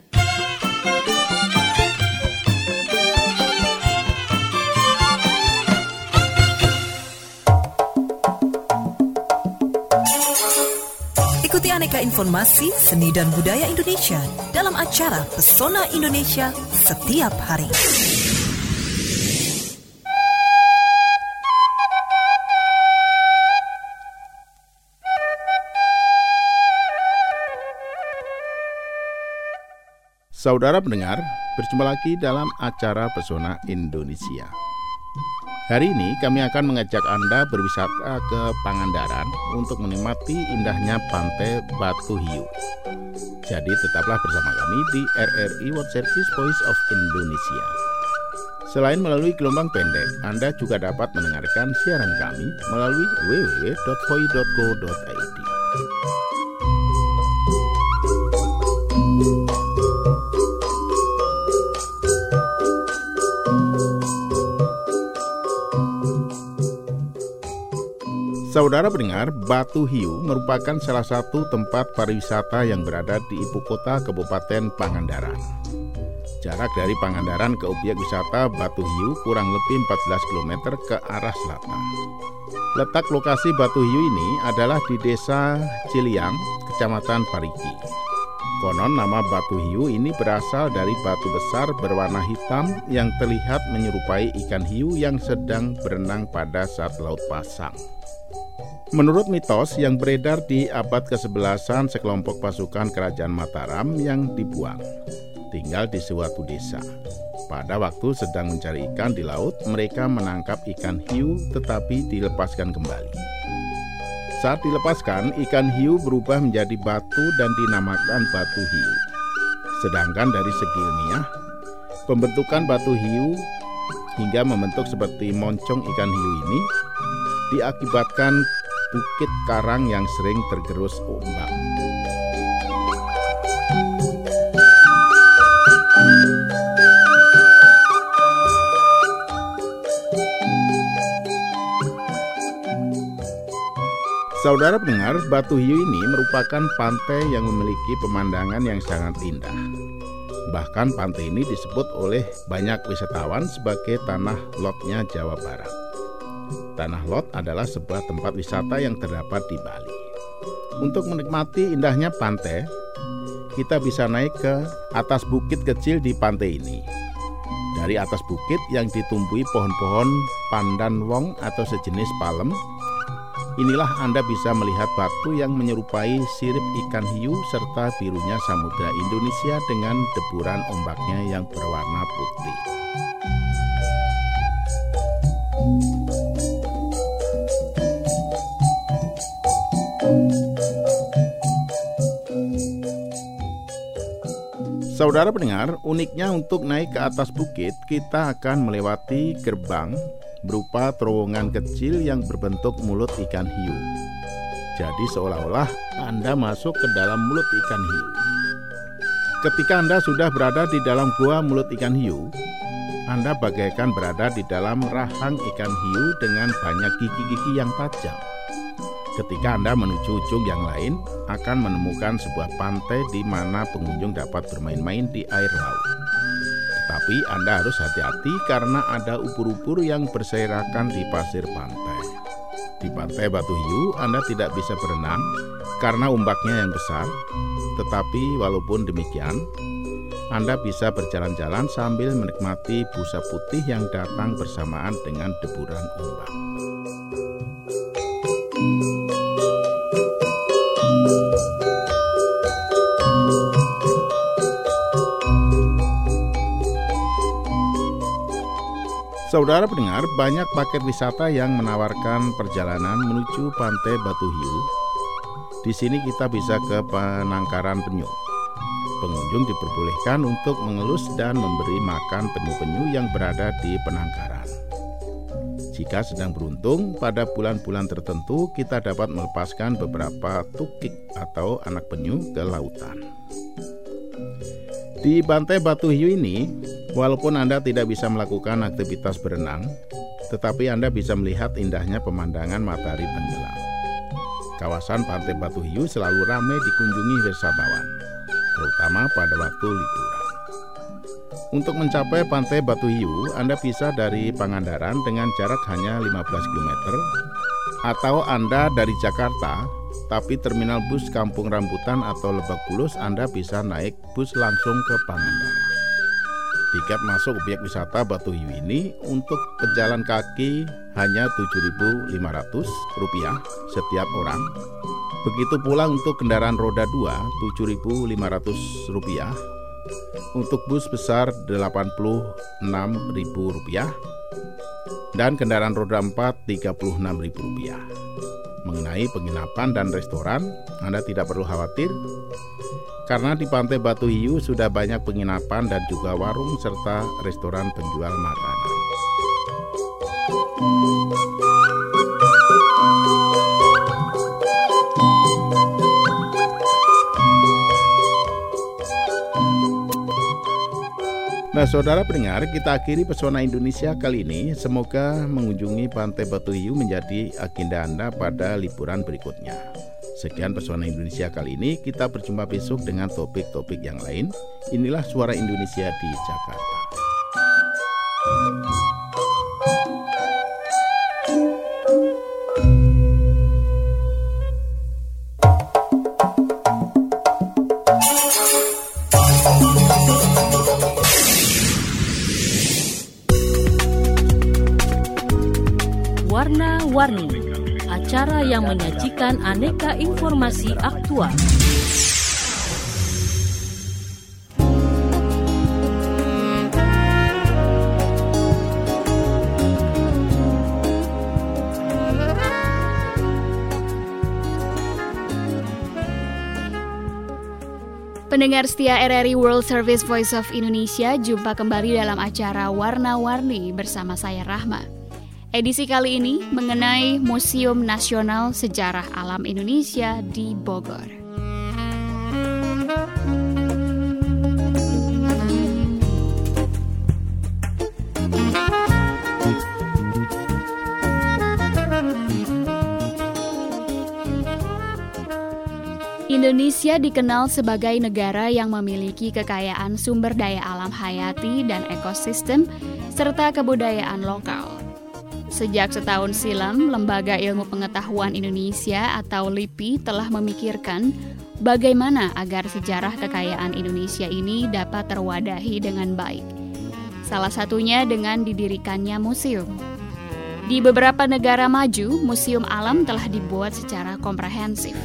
Ikuti aneka informasi seni dan budaya Indonesia dalam acara Pesona Indonesia setiap hari. Saudara pendengar, berjumpa lagi dalam acara Pesona Indonesia. Hari ini kami akan mengajak Anda berwisata ke Pangandaran untuk menikmati indahnya pantai Batu Hiu. Jadi tetaplah bersama kami di R R I World Service Voice of Indonesia. Selain melalui gelombang pendek, Anda juga dapat mendengarkan siaran kami melalui w w w dot voi dot co dot i d. Saudara pendengar, Batu Hiu merupakan salah satu tempat pariwisata yang berada di ibu kota Kabupaten Pangandaran. Jarak dari Pangandaran ke objek wisata Batu Hiu kurang lebih empat belas kilometer ke arah selatan. Letak lokasi Batu Hiu ini adalah di Desa Ciliang, Kecamatan Parigi. Konon nama Batu Hiu ini berasal dari batu besar berwarna hitam yang terlihat menyerupai ikan hiu yang sedang berenang pada saat laut pasang. Menurut mitos yang beredar di abad kesebelasan, sekelompok pasukan kerajaan Mataram yang dibuang tinggal di suatu desa. Pada waktu sedang mencari ikan di laut, mereka menangkap ikan hiu tetapi dilepaskan kembali. Saat dilepaskan, ikan hiu berubah menjadi batu dan dinamakan Batu Hiu. Sedangkan dari segi ilmiah, pembentukan batu hiu hingga membentuk seperti moncong ikan hiu ini diakibatkan bukit karang yang sering tergerus ombak. Saudara pendengar, Batu Hiu ini merupakan pantai yang memiliki pemandangan yang sangat indah. Bahkan pantai ini disebut oleh banyak wisatawan sebagai tanah lotnya Jawa Barat. Tanah Lot adalah sebuah tempat wisata yang terdapat di Bali. Untuk menikmati indahnya pantai, kita bisa naik ke atas bukit kecil di pantai ini. Dari atas bukit yang ditumbuhi pohon-pohon pandan wong atau sejenis palem, inilah Anda bisa melihat batu yang menyerupai sirip ikan hiu serta birunya samudra Indonesia dengan deburan ombaknya yang berwarna putih. Saudara pendengar, uniknya untuk naik ke atas bukit, kita akan melewati gerbang berupa terowongan kecil yang berbentuk mulut ikan hiu. Jadi seolah-olah Anda masuk ke dalam mulut ikan hiu. Ketika Anda sudah berada di dalam gua mulut ikan hiu, Anda bagaikan berada di dalam rahang ikan hiu dengan banyak gigi-gigi yang tajam. Ketika Anda menuju ujung yang lain, akan menemukan sebuah pantai di mana pengunjung dapat bermain-main di air laut. Tetapi Anda harus hati-hati karena ada ubur-ubur yang berserakan di pasir pantai. Di pantai Batu Hiu, Anda tidak bisa berenang karena ombaknya yang besar. Tetapi walaupun demikian, Anda bisa berjalan-jalan sambil menikmati busa putih yang datang bersamaan dengan deburan ombak. Saudara pendengar, banyak paket wisata yang menawarkan perjalanan menuju pantai Batu Hiu. Di sini kita bisa ke penangkaran penyu. Pengunjung diperbolehkan untuk mengelus dan memberi makan penyu-penyu yang berada di penangkaran. Jika sedang beruntung, pada bulan-bulan tertentu kita dapat melepaskan beberapa tukik atau anak penyu ke lautan. Di pantai Batu Hiu ini, walaupun Anda tidak bisa melakukan aktivitas berenang, tetapi Anda bisa melihat indahnya pemandangan matahari tenggelam. Kawasan pantai Batu Hiu selalu ramai dikunjungi wisatawan, terutama pada waktu liburan. Untuk mencapai pantai Batu Hiu, Anda bisa dari Pangandaran dengan jarak hanya lima belas kilometer, atau Anda dari Jakarta, tapi terminal bus Kampung Rambutan atau Lebak Bulus, Anda bisa naik bus langsung ke Pangandaran. Tiket masuk objek wisata Batu Hiu ini untuk pejalan kaki hanya tujuh ribu lima ratus rupiah setiap orang. Begitu pula untuk kendaraan roda dua, tujuh ribu lima ratus rupiah. Untuk bus besar delapan puluh enam ribu rupiah. Dan kendaraan roda empat tiga puluh enam ribu rupiah. Mengenai penginapan dan restoran, Anda tidak perlu khawatir karena di pantai Batu Hiu sudah banyak penginapan dan juga warung serta restoran penjual makanan. Nah, saudara pendengar, kita akhiri Pesona Indonesia kali ini. Semoga mengunjungi pantai Batu Hiu menjadi agenda Anda pada liburan berikutnya. Sekian Pesona Indonesia kali ini. Kita berjumpa besok dengan topik-topik yang lain. Inilah Suara Indonesia di Jakarta. Warna-Warni, acara yang menyajikan aneka informasi aktual. Pendengar setia R R I World Service Voice of Indonesia, jumpa kembali dalam acara Warna-Warni bersama saya Rahma. Edisi kali ini mengenai Museum Nasional Sejarah Alam Indonesia di Bogor. Indonesia dikenal sebagai negara yang memiliki kekayaan sumber daya alam hayati dan ekosistem serta kebudayaan lokal. Sejak setahun silam, Lembaga Ilmu Pengetahuan Indonesia atau L I P I telah memikirkan bagaimana agar sejarah kekayaan Indonesia ini dapat terwadahi dengan baik. Salah satunya dengan didirikannya museum. Di beberapa negara maju, museum alam telah dibuat secara komprehensif.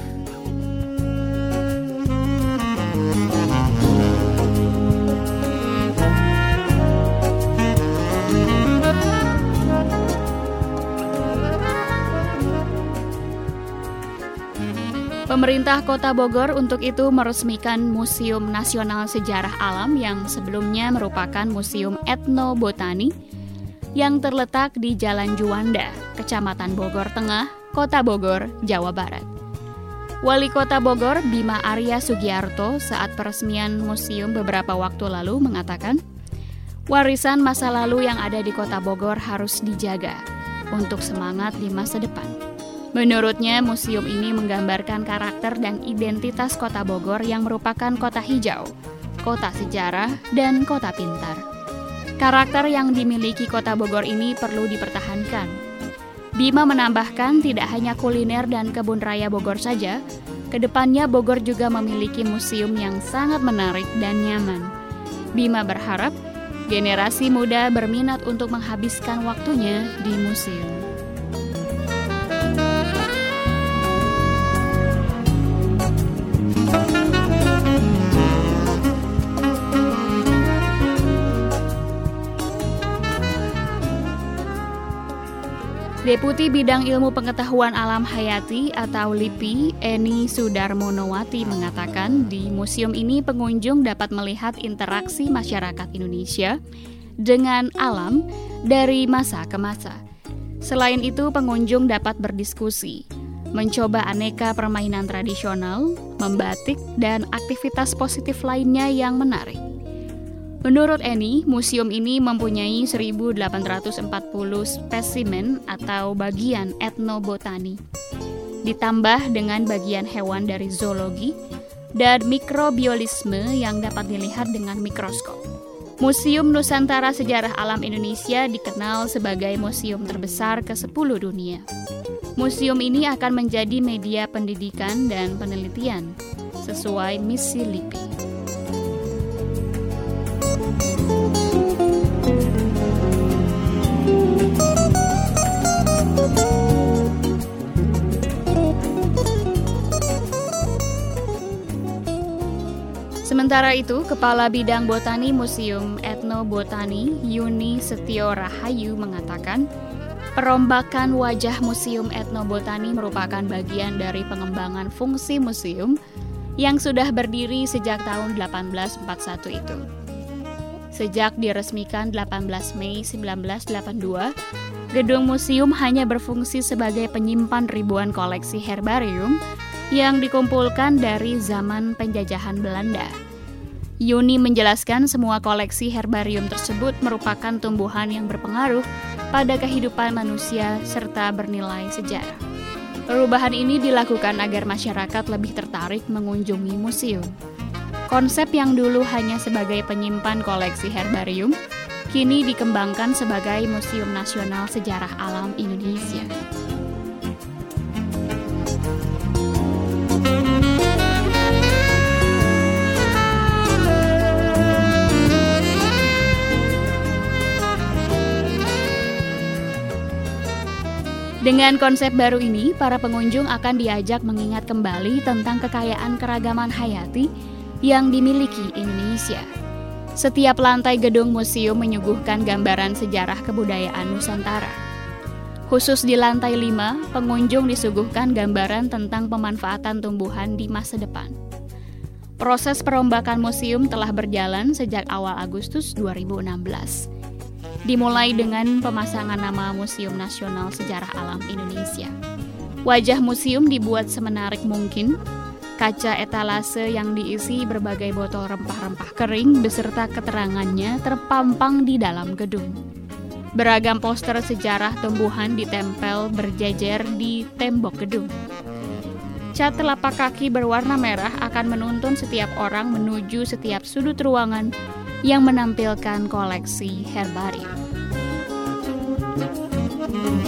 Pemerintah Kota Bogor untuk itu meresmikan Museum Nasional Sejarah Alam yang sebelumnya merupakan Museum Etnobotani yang terletak di Jalan Juanda, Kecamatan Bogor Tengah, Kota Bogor, Jawa Barat. Wali Kota Bogor, Bima Arya Sugiarto, saat peresmian museum beberapa waktu lalu mengatakan, warisan masa lalu yang ada di Kota Bogor harus dijaga untuk semangat di masa depan. Menurutnya, museum ini menggambarkan karakter dan identitas Kota Bogor yang merupakan kota hijau, kota sejarah, dan kota pintar. Karakter yang dimiliki Kota Bogor ini perlu dipertahankan. Bima menambahkan tidak hanya kuliner dan kebun raya Bogor saja, kedepannya Bogor juga memiliki museum yang sangat menarik dan nyaman. Bima berharap generasi muda berminat untuk menghabiskan waktunya di museum. Deputi Bidang Ilmu Pengetahuan Alam Hayati atau L I P I, Eni Sudarmonowati mengatakan di museum ini pengunjung dapat melihat interaksi masyarakat Indonesia dengan alam dari masa ke masa. Selain itu, pengunjung dapat berdiskusi, mencoba aneka permainan tradisional, membatik, dan aktivitas positif lainnya yang menarik. Menurut Eni, museum ini mempunyai seribu delapan ratus empat puluh spesimen atau bagian etnobotani, ditambah dengan bagian hewan dari zoologi dan mikrobiolisme yang dapat dilihat dengan mikroskop. Museum Nusantara Sejarah Alam Indonesia dikenal sebagai museum terbesar ke sepuluh dunia. Museum ini akan menjadi media pendidikan dan penelitian sesuai misi L I P I. Sementara itu, Kepala Bidang Botani Museum Etnobotani Yuni Setio Rahayu mengatakan, perombakan wajah Museum Etnobotani merupakan bagian dari pengembangan fungsi museum yang sudah berdiri sejak tahun delapan belas empat puluh satu itu. Sejak diresmikan delapan belas Mei seribu sembilan ratus delapan puluh dua, gedung museum hanya berfungsi sebagai penyimpan ribuan koleksi herbarium yang dikumpulkan dari zaman penjajahan Belanda. Yuni menjelaskan semua koleksi herbarium tersebut merupakan tumbuhan yang berpengaruh pada kehidupan manusia serta bernilai sejarah. Perubahan ini dilakukan agar masyarakat lebih tertarik mengunjungi museum. Konsep yang dulu hanya sebagai penyimpan koleksi herbarium, kini dikembangkan sebagai Museum Nasional Sejarah Alam Indonesia. Dengan konsep baru ini, para pengunjung akan diajak mengingat kembali tentang kekayaan keragaman hayati yang dimiliki Indonesia. Setiap lantai gedung museum menyuguhkan gambaran sejarah kebudayaan Nusantara. Khusus di lantai lima, pengunjung disuguhkan gambaran tentang pemanfaatan tumbuhan di masa depan. Proses perombakan museum telah berjalan sejak awal Agustus dua ribu enam belas. Dimulai dengan pemasangan nama Museum Nasional Sejarah Alam Indonesia. Wajah museum dibuat semenarik mungkin. Kaca etalase yang diisi berbagai botol rempah-rempah kering beserta keterangannya terpampang di dalam gedung. Beragam poster sejarah tumbuhan ditempel berjejer di tembok gedung. Cat telapak kaki berwarna merah akan menuntun setiap orang menuju setiap sudut ruangan yang menampilkan koleksi herbarium.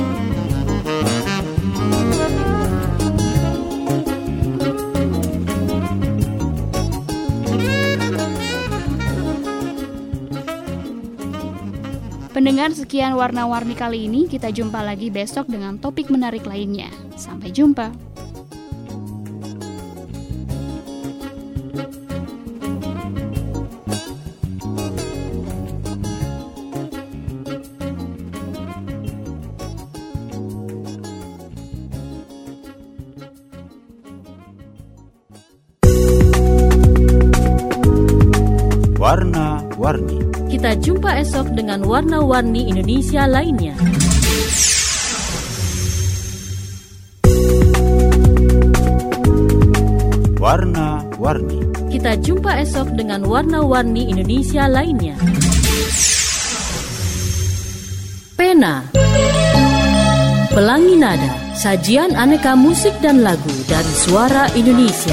Pendengar, sekian warna-warni kali ini. Kita jumpa lagi besok dengan topik menarik lainnya. Sampai jumpa. Warna-warni. Kita jumpa esok dengan warna-warni Indonesia lainnya. Warna-warni. Kita jumpa esok dengan warna-warni Indonesia lainnya. Pena. Pelangi Nada. Sajian aneka musik dan lagu dari Suara Indonesia.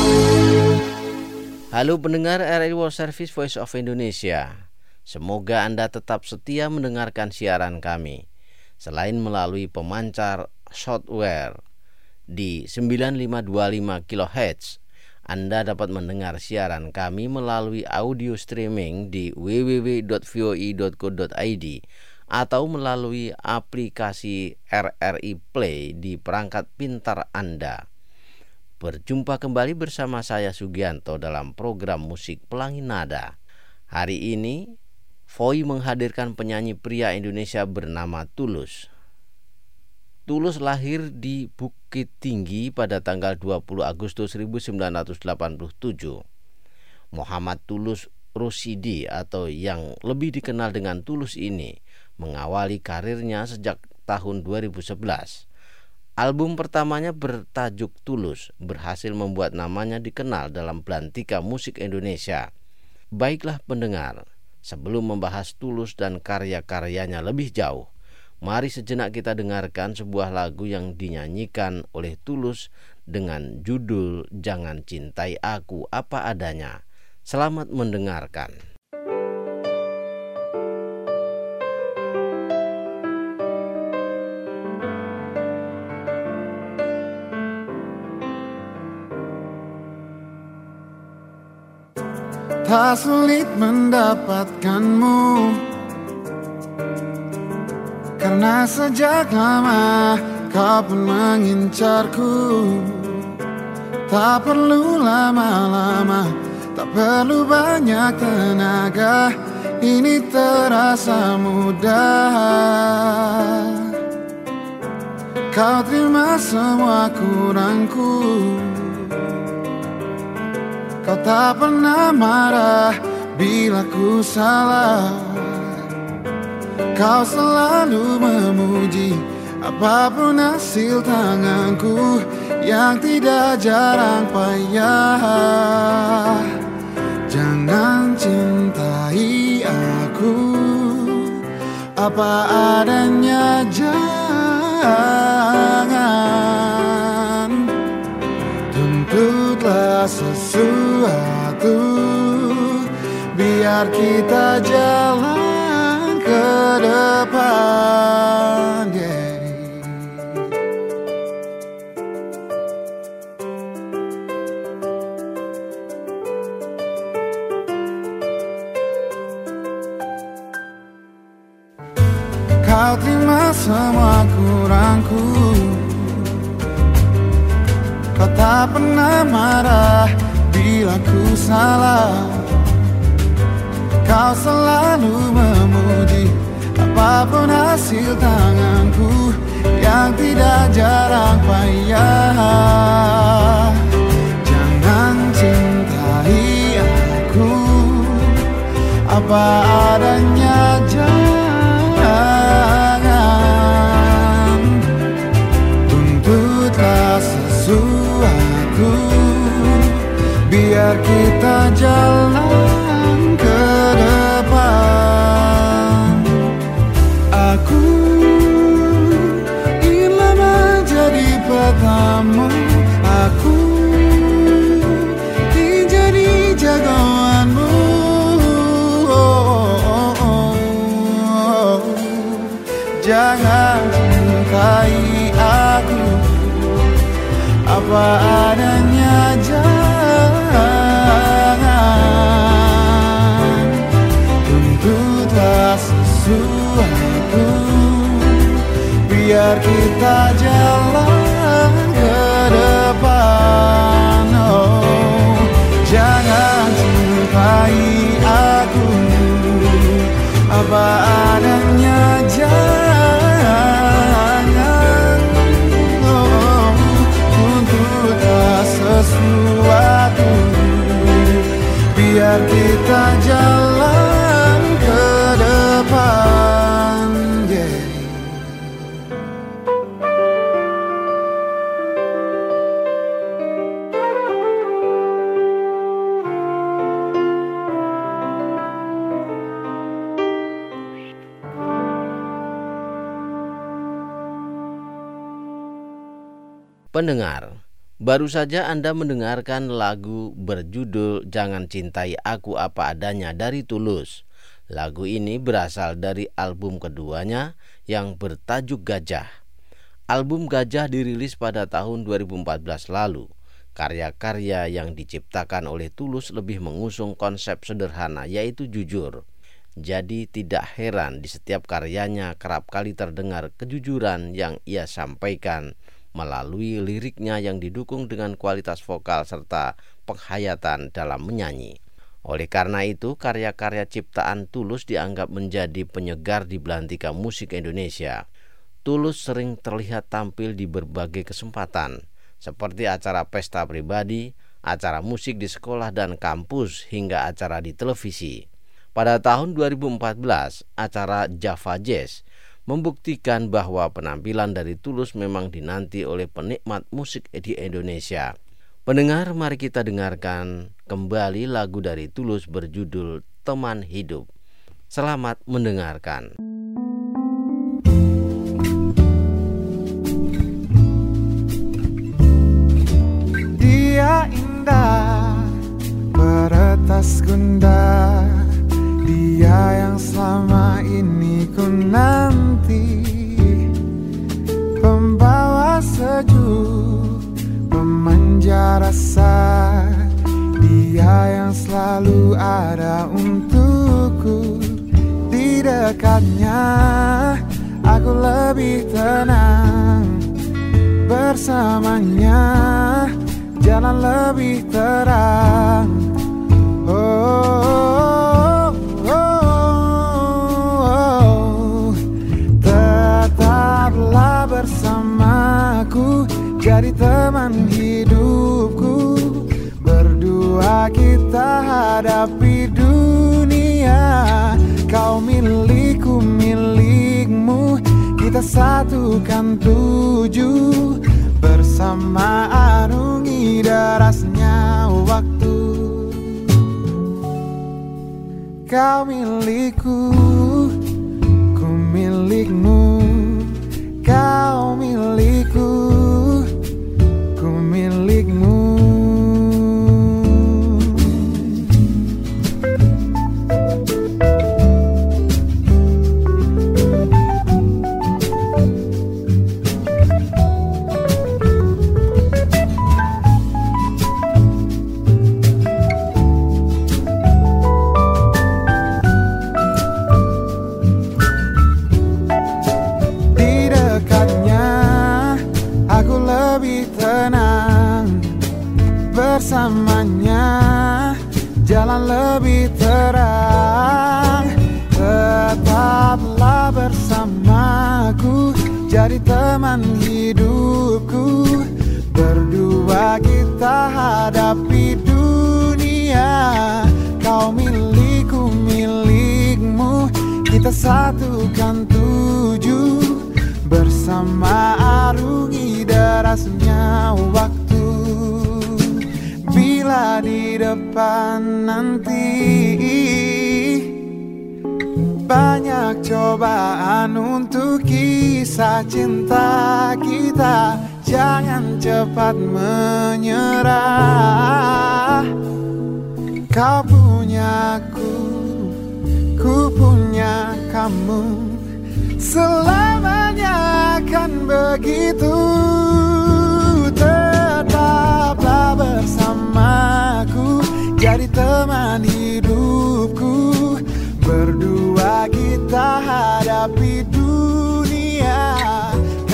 Halo pendengar R R I World Service Voice of Indonesia. Semoga Anda tetap setia mendengarkan siaran kami. Selain melalui pemancar shortwave di sembilan lima dua lima kilohertz, Anda dapat mendengar siaran kami melalui audio streaming di w w w dot v o i dot co dot i d atau melalui aplikasi R R I Play di perangkat pintar Anda. Berjumpa kembali bersama saya Sugianto dalam program musik Pelangi Nada. Hari ini Voi menghadirkan penyanyi pria Indonesia bernama Tulus. Tulus lahir di Bukit Tinggi pada tanggal dua puluh Agustus seribu sembilan ratus delapan puluh tujuh. Muhammad Tulus Rusidi atau yang lebih dikenal dengan Tulus ini mengawali karirnya sejak tahun dua ribu sebelas. Album pertamanya bertajuk Tulus berhasil membuat namanya dikenal dalam belantika musik Indonesia. Baiklah pendengar, sebelum membahas Tulus dan karya-karyanya lebih jauh, mari sejenak kita dengarkan sebuah lagu yang dinyanyikan oleh Tulus dengan judul Jangan Cintai Aku Apa Adanya. Selamat mendengarkan. Tak sulit mendapatkanmu, karena sejak lama kau pun mengincarku. Tak perlu lama-lama, tak perlu banyak tenaga, ini terasa mudah. Kau terima semua kurangku, kau tak pernah marah bila ku salah. Kau selalu memuji apapun hasil tanganku yang tidak jarang payah. Jangan cintai aku apa adanya, jangan tuntutlah sesuatu, biar kita jalan ke depan, yeah. Kau terima semua kurangku, kau tak pernah marah bila ku salah. Kau selalu memuji apapun hasil tanganku yang tidak jarang payah. Jangan cintai aku apa adanya, jangan tuntutlah sesuatu, biar kita jalan ke depan. Aku ingin lama jadi petamu, aku ingin jadi jagoanmu. Oh, oh, oh, oh. Jangan cintai aku apa adanya, jangan tuntutlah sesuatu, biar kita jalan ke depan. Oh, jangan cintai aku apa adanya, jangan oh, tuntutlah sesuatu, biar kita jalan ke depan. Yeah. Pendengar, baru saja Anda mendengarkan lagu berjudul Jangan Cintai Aku Apa Adanya dari Tulus. Lagu ini berasal dari album keduanya yang bertajuk Gajah. Album Gajah dirilis pada tahun dua ribu empat belas lalu. Karya-karya yang diciptakan oleh Tulus lebih mengusung konsep sederhana, yaitu jujur. Jadi tidak heran di setiap karyanya kerap kali terdengar kejujuran yang ia sampaikan melalui liriknya yang didukung dengan kualitas vokal serta penghayatan dalam menyanyi. Oleh karena itu, karya-karya ciptaan Tulus dianggap menjadi penyegar di belantika musik Indonesia. Tulus sering terlihat tampil di berbagai kesempatan, seperti acara pesta pribadi, acara musik di sekolah dan kampus, hingga acara di televisi. Pada tahun dua ribu empat belas, acara Java Jazz membuktikan bahwa penampilan dari Tulus memang dinanti oleh penikmat musik di Indonesia. Pendengar, mari kita dengarkan kembali lagu dari Tulus berjudul Teman Hidup. Selamat mendengarkan. Dia indah, peretas gundah, dia yang selama ini ku nanti, pembawa sejuk, pemanja rasa, dia yang selalu ada untukku. Di dekatnya aku lebih tenang, bersamanya jalan lebih terang. Oh, tetaplah bersamaku, jadi teman hidupku. Berdua kita hadapi dunia, kau milikku, milikmu, kita satukan tuju. Bersama arungi derasnya waktu, kau milikku, ku milikmu, kau milikku, ku milikmu. Bersamanya jalan lebih terang, tetaplah bersamaku, jadi teman hidupku. Berdua kita hadapi dunia, kau milikku, milikmu, kita satukan tuju. Bersama arungi derasnya waktu. Bila di depan nanti banyak cobaan untuk kisah cinta kita, jangan cepat menyerah. Kau punya aku, ku punya kamu, selamanya akan begitu. Tetaplah bersamaku, jadi teman hidupku. Berdua kita hadapi dunia,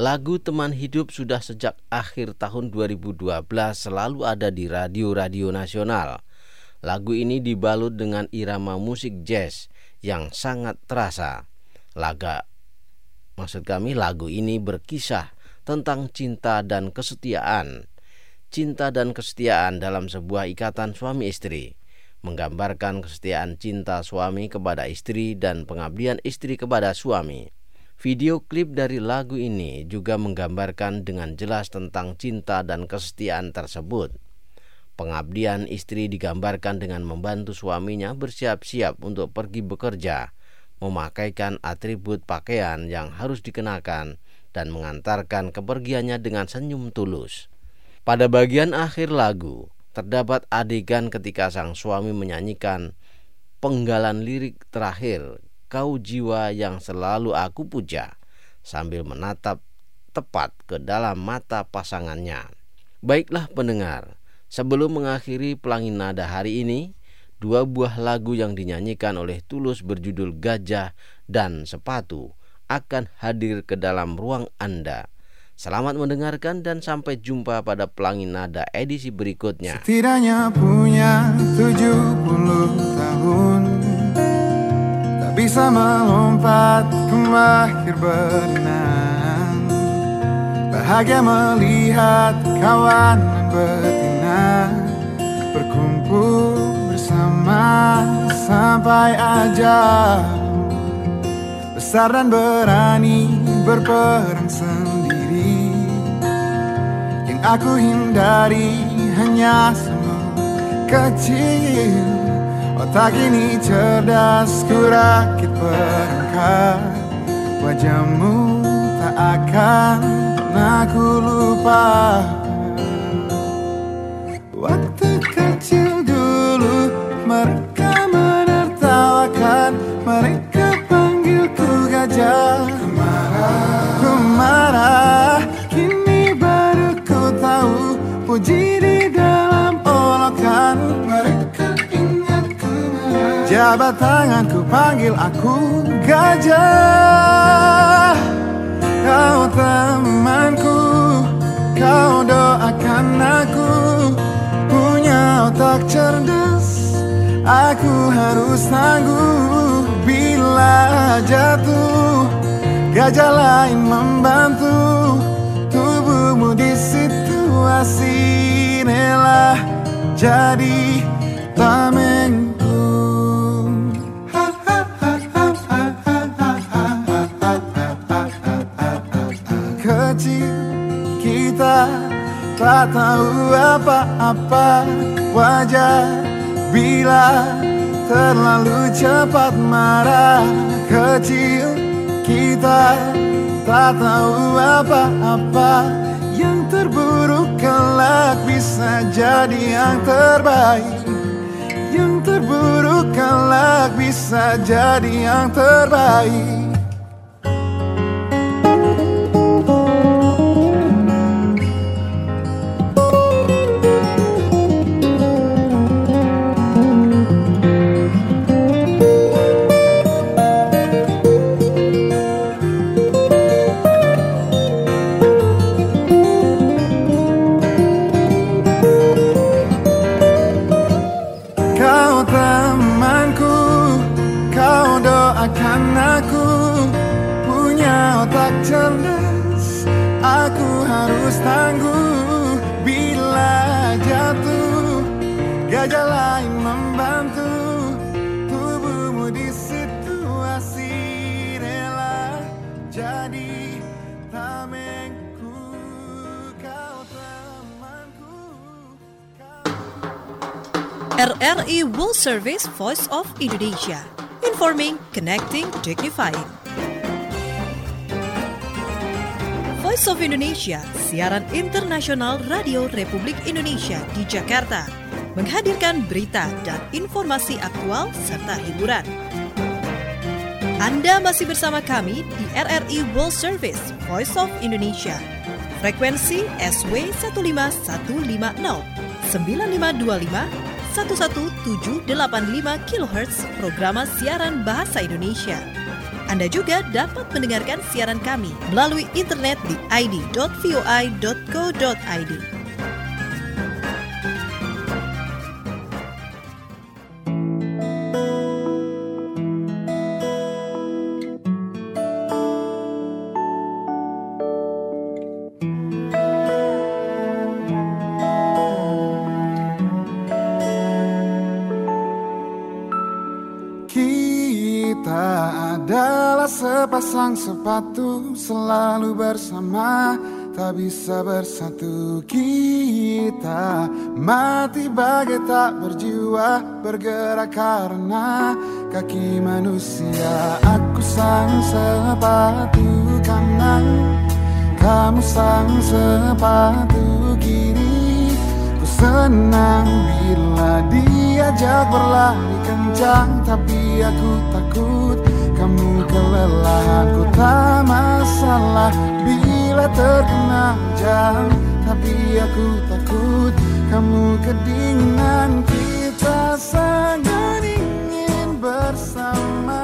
Lagu Teman Hidup sudah sejak akhir tahun dua ribu dua belas selalu ada di radio-radio nasional. Lagu ini dibalut dengan irama musik jazz yang sangat terasa. Laga, maksud kami lagu ini berkisah tentang cinta dan kesetiaan. Cinta dan kesetiaan dalam sebuah ikatan suami istri, menggambarkan kesetiaan cinta suami kepada istri dan pengabdian istri kepada suami. Video klip dari lagu ini juga menggambarkan dengan jelas tentang cinta dan kesetiaan tersebut. Pengabdian istri digambarkan dengan membantu suaminya bersiap-siap untuk pergi bekerja, memakaikan atribut pakaian yang harus dikenakan, dan mengantarkan kepergiannya dengan senyum tulus. Pada bagian akhir lagu, terdapat adegan ketika sang suami menyanyikan penggalan lirik terakhir, "Kau jiwa yang selalu aku puja," sambil menatap tepat ke dalam mata pasangannya. Baiklah pendengar, sebelum mengakhiri Pelangi Nada hari ini, dua buah lagu yang dinyanyikan oleh Tulus berjudul Gajah dan Sepatu akan hadir ke dalam ruang Anda. Selamat mendengarkan dan sampai jumpa pada Pelangi Nada edisi berikutnya. Setidaknya punya tujuh puluh tahun, tak bisa melompat ke mahir berenang. Bahagia melihat kawan dan betina berkumpul bersama sampai ajal. Besar dan berani berperang sendiri. Yang aku hindari hanya semut kecil. Otak ini cerdas, ku rakit perangkat. Wajahmu tak akan pernah ku lupa. Waktu kecil dulu mereka menertawakan, mereka panggilku gajah. Ku marah, kini baru ku tahu puji di dalam olokan. Mereka ingatku marah, jabat tanganku panggil aku gajah. Kau temanku, kau doakan aku, punya otak cerdas, aku harus tangguh. Bila jatuh, gajah lain membantu. Tubuhmu di situasi inilah jadi tamengku. Kecil kita tak tahu apa-apa, wajar bila terlalu cepat marah. Kecil kita tak tahu apa-apa, yang terburuk kelak bisa jadi yang terbaik. Yang terburuk kelak bisa jadi yang terbaik. Akan aku punya otak cerdas, aku harus tangguh. Bila jatuh, gajah lain membantu. Tubuhmu di situasi rela jadi tamengku. Kau temanku, kau... R R I World Service Voice of Indonesia. Informing, connecting, dignifying. Voice of Indonesia, siaran internasional Radio Republik Indonesia di Jakarta, menghadirkan berita dan informasi aktual serta hiburan. Anda masih bersama kami di R R I World Service Voice of Indonesia. Frekuensi S W satu lima satu lima nol sembilan lima dua lima satu satu tujuh delapan lima kilohertz, programa siaran bahasa Indonesia. Anda juga dapat mendengarkan siaran kami melalui internet di i d dot voi dot co dot i d. Sepasang sepatu selalu bersama, tak bisa bersatu. Kita mati bagai tak berjiwa, bergerak karena kaki manusia. Aku sang sepatu kanan, kamu sang sepatu kiri. Ku senang bila diajak berlari kencang, tapi aku takut kamu kelelahan. Ku tak masalah bila terkena hujan, tapi aku takut kamu kedinginan. Kita sangat ingin bersama,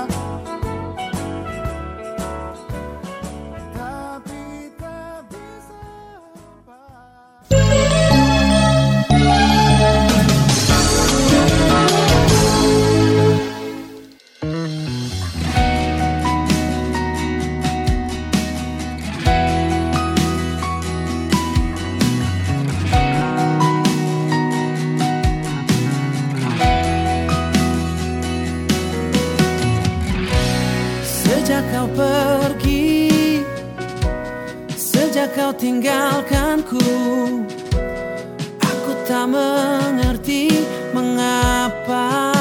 tapi tak bisa. Kau pergi, sejak kau tinggalkanku, aku tak mengerti mengapa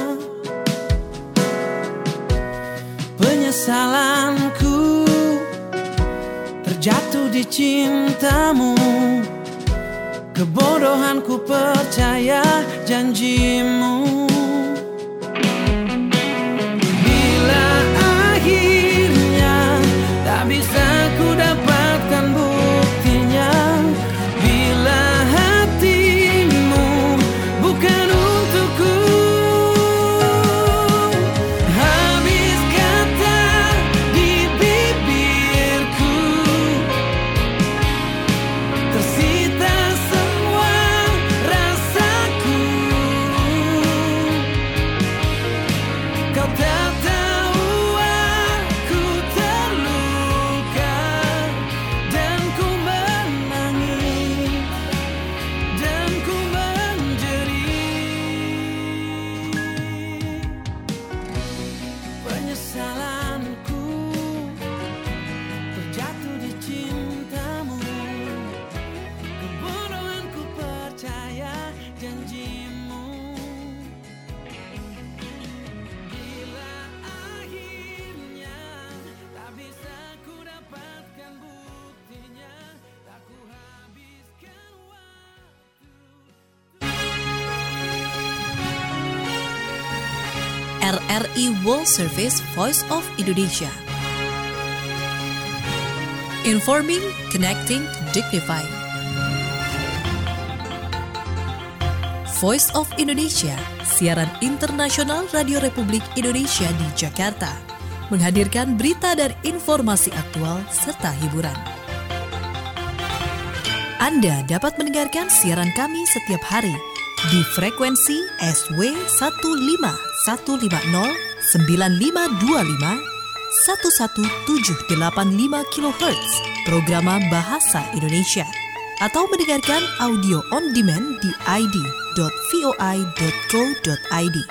penyesalanku terjatuh di cintamu. Kebodohanku percaya janjimu. Tak bisa ku dapatkan buktinya bila hatimu bukan untukku. Habis kata di bibirku, tersita semua rasaku. Kau tak tahu aku terluka dan ku menangis dan ku menjerit. Penyesalanku terjatuh di cintamu. Kebodohanku percaya janjimu. Bila akhirnya tak bisa ku dapatkan buktinya, tak ku habiskan waktu. R R I World Service Voice of Indonesia. Informing, connecting, dignifying. Voice of Indonesia, siaran internasional Radio Republik Indonesia di Jakarta, menghadirkan berita dan informasi aktual serta hiburan. Anda dapat mendengarkan siaran kami setiap hari di frekuensi S W satu lima satu lima nol sembilan lima dua lima satu satu tujuh delapan lima kilohertz programa Bahasa Indonesia, atau mendengarkan audio on demand di i d dot voi dot co dot i d.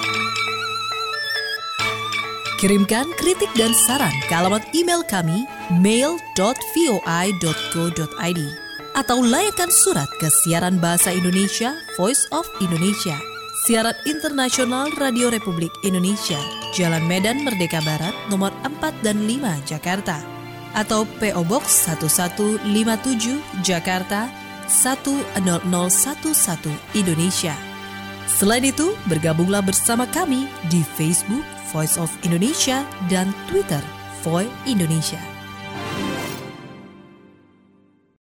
Kirimkan kritik dan saran ke alamat email kami mail dot voi dot co dot i d atau layangkan surat ke siaran Bahasa Indonesia Voice of Indonesia, siaran internasional Radio Republik Indonesia, Jalan Medan Merdeka Barat nomor empat dan lima Jakarta, atau P O Box satu satu lima tujuh Jakarta satu nol nol satu satu Indonesia. Selain itu, bergabunglah bersama kami di Facebook Voice of Indonesia dan Twitter Voi Indonesia.